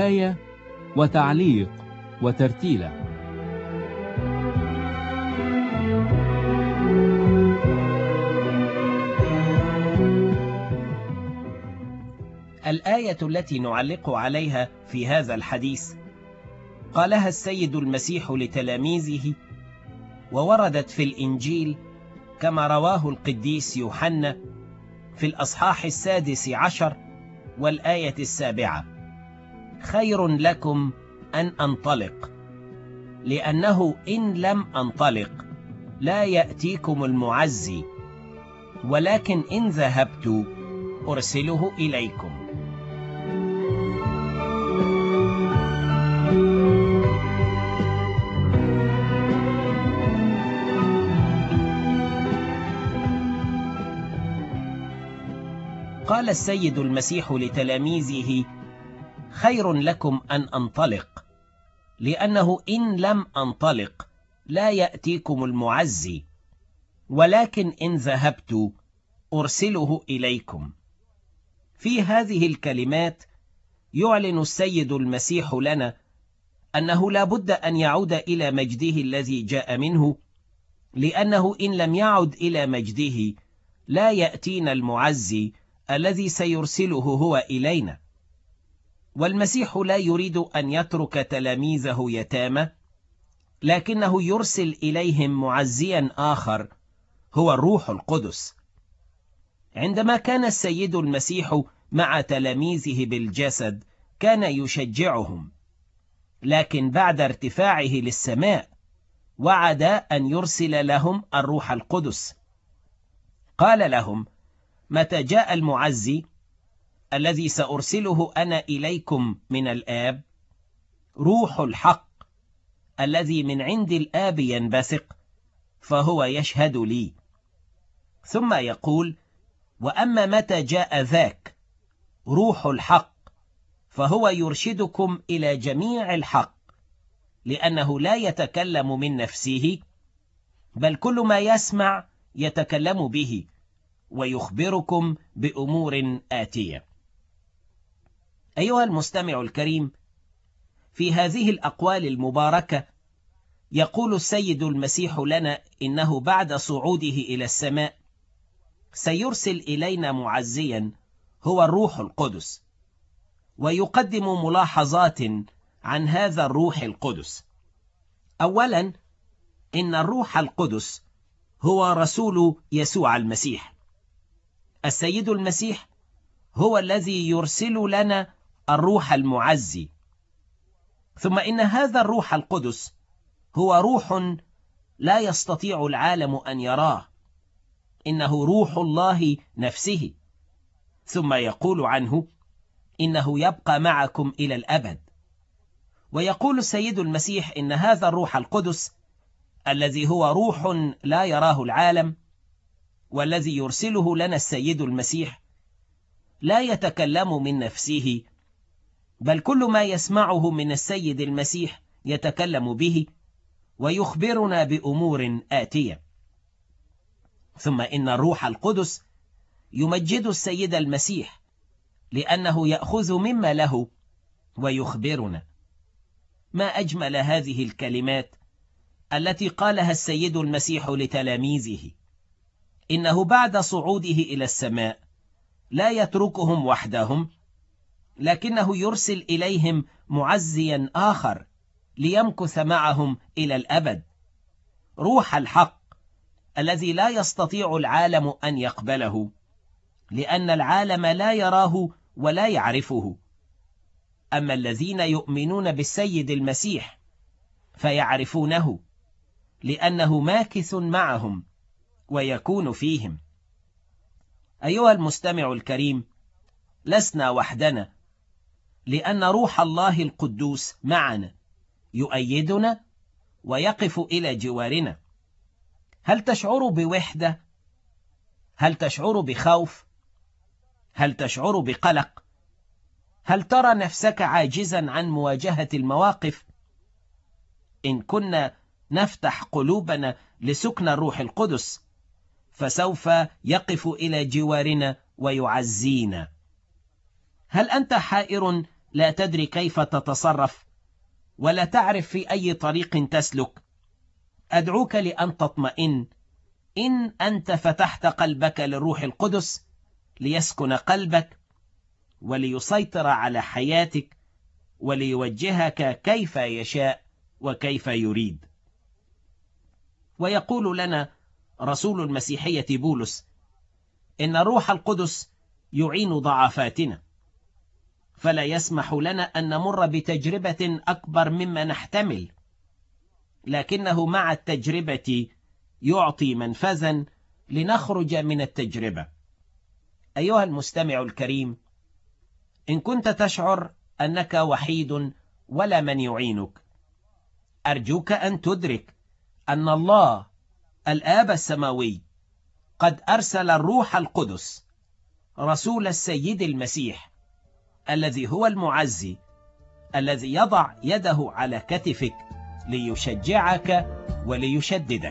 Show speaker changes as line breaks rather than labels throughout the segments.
رواية وتعليق وترتيلة.
الآية التي نعلق عليها في هذا الحديث قالها السيد المسيح لتلاميذه، ووردت في الإنجيل كما رواه القديس يوحنا في الأصحاح 16 والآية 7: خير لكم أن أنطلق، لأنه إن لم أنطلق لا يأتيكم المعزي، ولكن إن ذهبت أرسله إليكم. قال السيد المسيح لتلاميذه: خير لكم أن أنطلق، لأنه إن لم أنطلق لا يأتيكم المعزي، ولكن إن ذهبت أرسله إليكم. في هذه الكلمات يعلن السيد المسيح لنا أنه لا بد أن يعود إلى مجده الذي جاء منه، لأنه إن لم يعد إلى مجده لا يأتينا المعزي الذي سيرسله هو إلينا. والمسيح لا يريد أن يترك تلاميذه يتامى، لكنه يرسل إليهم معزيا آخر هو الروح القدس. عندما كان السيد المسيح مع تلاميذه بالجسد كان يشجعهم، لكن بعد ارتفاعه للسماء وعد أن يرسل لهم الروح القدس. قال لهم: متى جاء المعزي الذي سأرسله أنا إليكم من الآب، روح الحق الذي من عند الآب ينبثق، فهو يشهد لي. ثم يقول: وأما متى جاء ذاك روح الحق فهو يرشدكم إلى جميع الحق، لأنه لا يتكلم من نفسه، بل كل ما يسمع يتكلم به، ويخبركم بأمور آتية. أيها المستمع الكريم، في هذه الأقوال المباركة يقول السيد المسيح لنا إنه بعد صعوده إلى السماء سيرسل إلينا معزيا هو الروح القدس، ويقدم ملاحظات عن هذا الروح القدس. أولا، إن الروح القدس هو رسول يسوع المسيح. السيد المسيح هو الذي يرسل لنا الروح المعزي. ثم إن هذا الروح القدس هو روح لا يستطيع العالم أن يراه، إنه روح الله نفسه. ثم يقول عنه إنه يبقى معكم إلى الأبد. ويقول السيد المسيح إن هذا الروح القدس الذي هو روح لا يراه العالم والذي يرسله لنا السيد المسيح لا يتكلم من نفسه، بل كل ما يسمعه من السيد المسيح يتكلم به ويخبرنا بأمور آتية. ثم إن الروح القدس يمجد السيد المسيح، لأنه يأخذ مما له ويخبرنا. ما أجمل هذه الكلمات التي قالها السيد المسيح لتلاميذه، إنه بعد صعوده إلى السماء لا يتركهم وحدهم، لكنه يرسل إليهم معزيا آخر ليمكث معهم إلى الأبد، روح الحق الذي لا يستطيع العالم أن يقبله، لأن العالم لا يراه ولا يعرفه. أما الذين يؤمنون بالسيد المسيح فيعرفونه، لأنه ماكث معهم ويكون فيهم. أيها المستمع الكريم، لسنا وحدنا، لأن روح الله القدوس معنا يؤيدنا ويقف إلى جوارنا. هل تشعر بوحدة؟ هل تشعر بخوف؟ هل تشعر بقلق؟ هل ترى نفسك عاجزا عن مواجهة المواقف؟ إن كنا نفتح قلوبنا لسكن الروح القدس فسوف يقف إلى جوارنا ويعزينا. هل أنت حائر لا تدري كيف تتصرف ولا تعرف في أي طريق تسلك، أدعوك لأن تطمئن إن أنت فتحت قلبك للروح القدس ليسكن قلبك وليسيطر على حياتك وليوجهك كيف يشاء وكيف يريد. ويقول لنا رسول المسيحية بولس إن الروح القدس يعين ضعفاتنا، فلا يسمح لنا أن نمر بتجربة أكبر مما نحتمل، لكنه مع التجربة يعطي منفذا لنخرج من التجربة. أيها المستمع الكريم، إن كنت تشعر أنك وحيد ولا من يعينك، أرجوك أن تدرك أن الله الآب السماوي قد أرسل الروح القدس رسول السيد المسيح الذي هو المعزي، الذي يضع يده على كتفك ليشجعك وليشددك.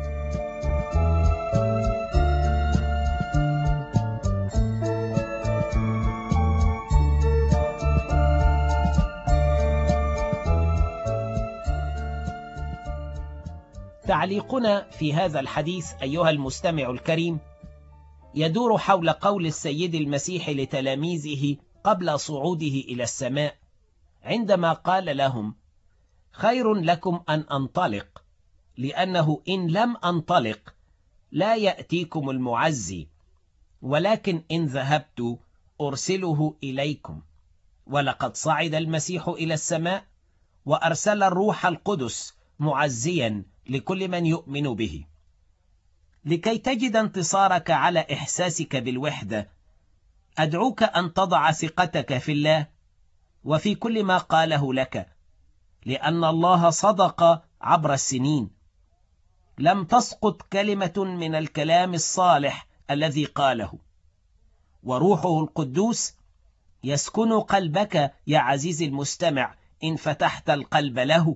تعليقنا في هذا الحديث أيها المستمع الكريم يدور حول قول السيد المسيح لتلاميذه قبل صعوده إلى السماء، عندما قال لهم: خير لكم أن أنطلق، لأنه إن لم أنطلق لا يأتيكم المعزي، ولكن إن ذهبت أرسله إليكم. ولقد صعد المسيح إلى السماء وأرسل الروح القدس معزيا لكل من يؤمن به. لكي تجد انتصارك على إحساسك بالوحدة، أدعوك أن تضع ثقتك في الله وفي كل ما قاله لك، لأن الله صدق عبر السنين. لم تسقط كلمة من الكلام الصالح الذي قاله، وروحه القدوس يسكن قلبك يا عزيزي المستمع إن فتحت القلب له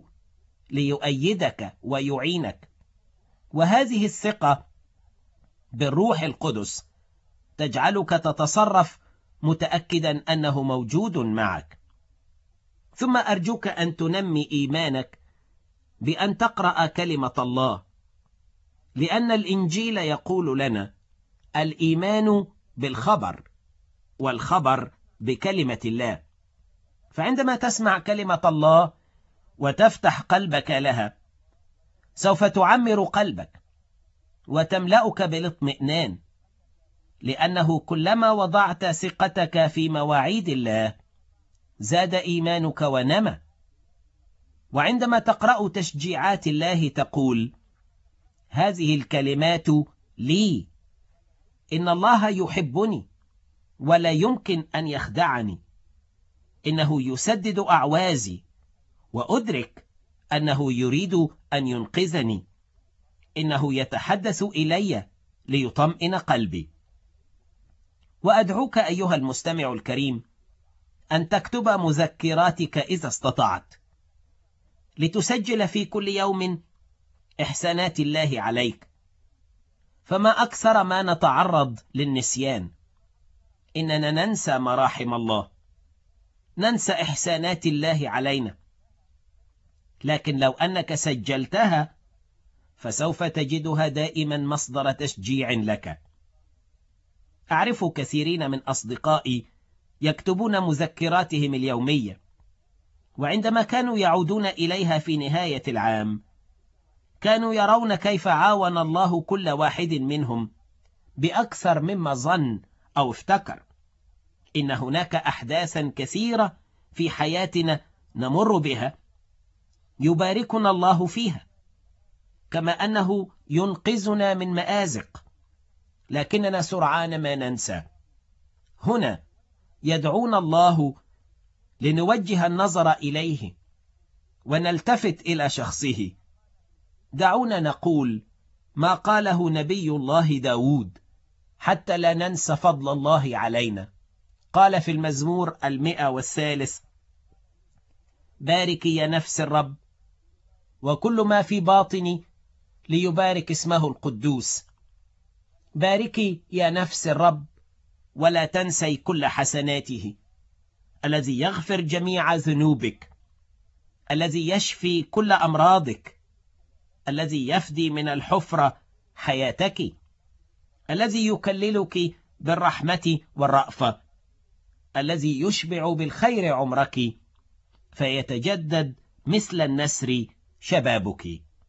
ليؤيدك ويعينك. وهذه الثقة بالروح القدس تجعلك تتصرف متأكدا أنه موجود معك. ثم أرجوك أن تنمي إيمانك بأن تقرأ كلمة الله، لأن الإنجيل يقول لنا: الإيمان بالخبر، والخبر بكلمة الله. فعندما تسمع كلمة الله وتفتح قلبك لها، سوف تعمر قلبك وتملأك بالاطمئنان، لأنه كلما وضعت ثقتك في مواعيد الله زاد إيمانك ونمى. وعندما تقرأ تشجيعات الله تقول: هذه الكلمات لي، إن الله يحبني ولا يمكن أن يخدعني، إنه يسدد أعوازي، وأدرك أنه يريد أن ينقذني، إنه يتحدث إلي ليطمئن قلبي. وأدعوك أيها المستمع الكريم أن تكتب مذكراتك إذا استطعت، لتسجل في كل يوم إحسانات الله عليك. فما أكثر ما نتعرض للنسيان، إننا ننسى مراحم الله، ننسى إحسانات الله علينا. لكن لو أنك سجلتها فسوف تجدها دائما مصدر تشجيع لك. أعرف كثيرين من أصدقائي يكتبون مذكراتهم اليومية، وعندما كانوا يعودون إليها في نهاية العام كانوا يرون كيف عاون الله كل واحد منهم بأكثر مما ظن أو افتكر. إن هناك أحداثا كثيرة في حياتنا نمر بها يباركنا الله فيها، كما أنه ينقذنا من مآزق، لكننا سرعان ما ننسى. هنا يدعونا الله لنوجه النظر إليه ونلتفت إلى شخصه. دعونا نقول ما قاله نبي الله داود حتى لا ننسى فضل الله علينا. قال في المزمور 103: باركي يا نفس الرب وكل ما في باطني ليبارك اسمه القدوس. باركي يا نفس الرب ولا تنسي كل حسناته، الذي يغفر جميع ذنوبك، الذي يشفي كل أمراضك، الذي يفدي من الحفرة حياتك، الذي يكللك بالرحمة والرأفة، الذي يشبع بالخير عمرك فيتجدد مثل النسر شبابك.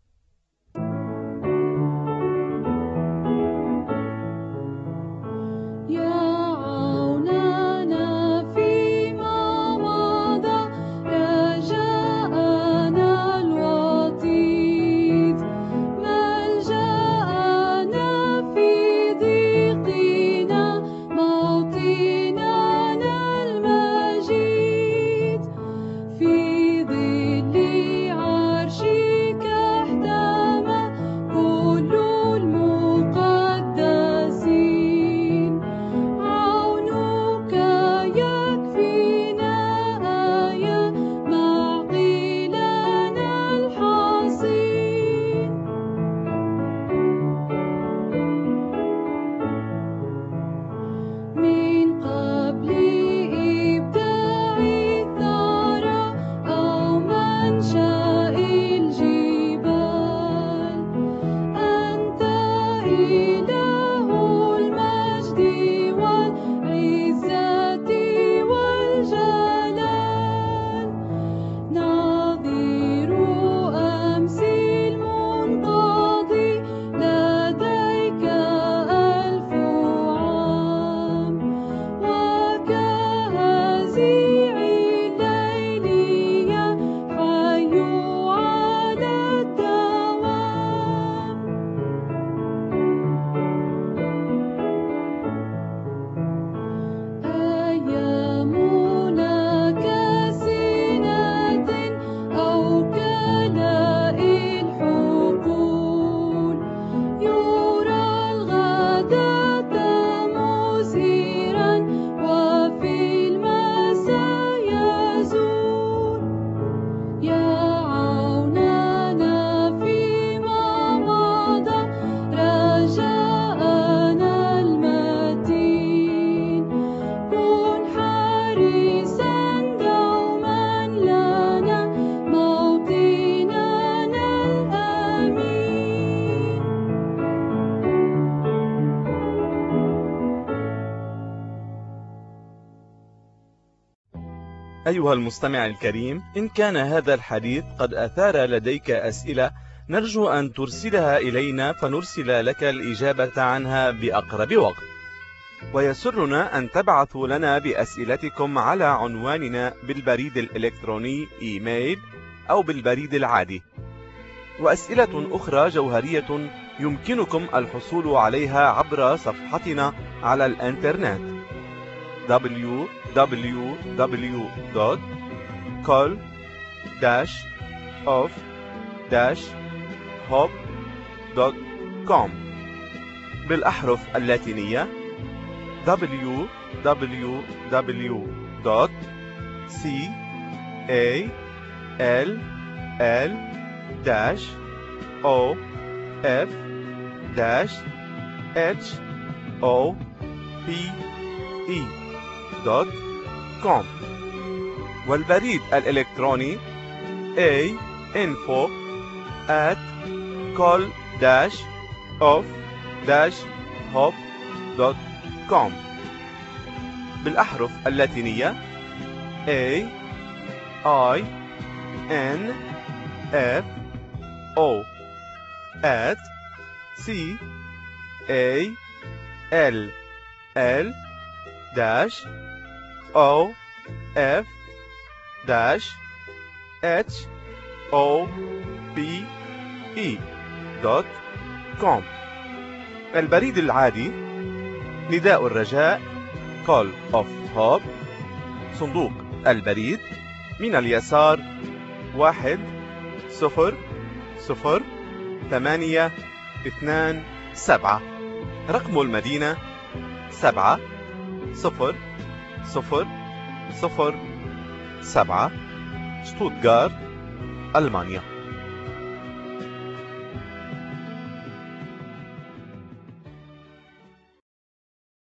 أيها المستمع الكريم، إن كان هذا الحديث قد أثار لديك أسئلة نرجو أن ترسلها إلينا فنرسل لك الإجابة عنها بأقرب وقت. ويسرنا أن تبعثوا لنا بأسئلتكم على عنواننا بالبريد الإلكتروني إيميل أو بالبريد العادي. وأسئلة أخرى جوهرية يمكنكم الحصول عليها عبر صفحتنا على الإنترنت www.col-of-hope.com بالأحرف اللاتينية www.call-of-hope.com والبريد الإلكتروني info@col-of-hope.com بالأحرف اللاتينية CALL-OF@CALL-OFF.com البريد العادي نداء الرجاء Call of Hope، صندوق البريد من اليسار 1002827، رقم المدينة 70007، شتوتغارت، ألمانيا.